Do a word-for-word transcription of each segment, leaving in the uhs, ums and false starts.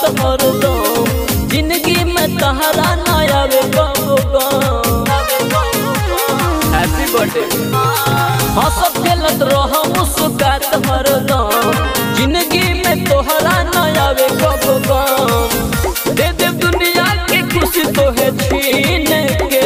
हरदम जिंदगी में तहरा ना आवे कबो गम। हैप्पी बर्थडे हंसत खेलत रह मुस्कुरात हरदम जिंदगी में तोहरा ना आवे कबो गम। दे दे दुनिया की खुशी तोहे छीन के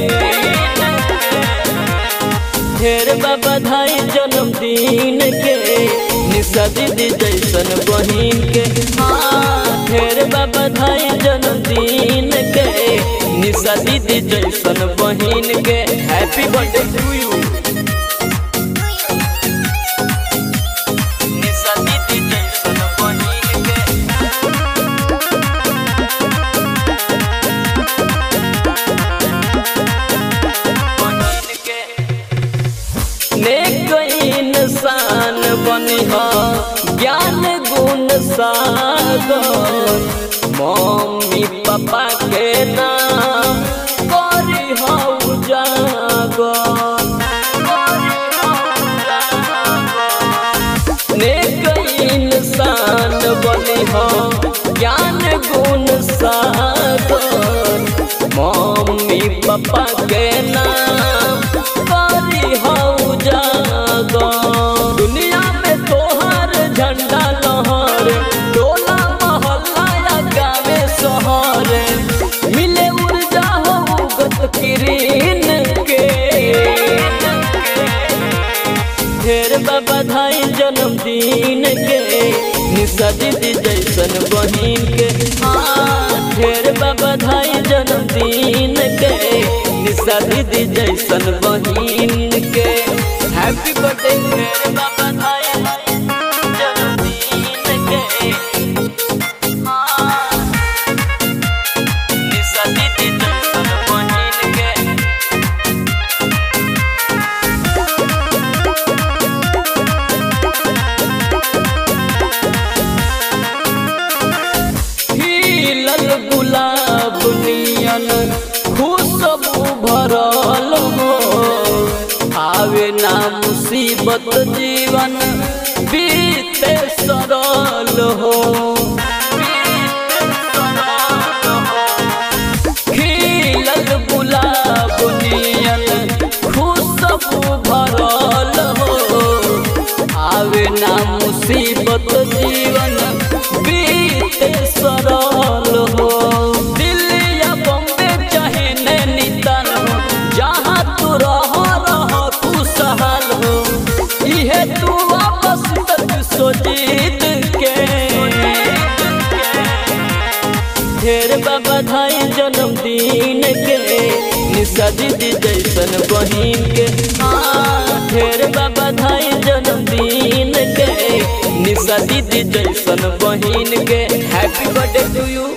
ढेर बधाई जन्मदिन के निशा दीदी जैसन बहिन के। हाँ ढेर बधाई जन्मदिन के निशा दीदी जैसन बहिन के। Happy birthday to you Nisha दीदी जैसन बहिन के। नेक इंसान बनिहा ज्ञान गुण सागर मम्मी पापा के नाम करिहा उजागर। नेक इंसान बनिहा ज्ञान गुण सागर मम्मी पापा के नाम करिहा दुनिया में तोहर झंडा लहर टोला मोहल्ला या गावे शहर मिले ऊर्जा हो उगत किरण के। ढेर बधाई जन्मदिन के निशा दीदी जैसन बहिन के। हाँ ढेर बधाई जन्मदिन के निशा दीदी जैसन बहिन के। हैप्पी बर्थडे मेरे बाबा भाई जन्मदिन के। हाँ निशा दीदी जैसन बहिन के। खिलल गुलाब नियन खुशबू भरल हो आवे ना मुसीबत जीवन बीते सरल हो। खिलल गुलाब नियन खुशबू भरल हो आवे ना मुसीबत जीवन बीते सरल हो। दिल्ली या बम्बे चाहे नैनीताल हो जहाँ तू रह इहे तू वापस तक सोजीत के। ढेर बधाई जन्मदिन के निशा दीदी जैसन बहिन के। हाँ ढेर बधाई जन्मदिन के निशा दीदी जैसन बहिन के। Happy birthday to you.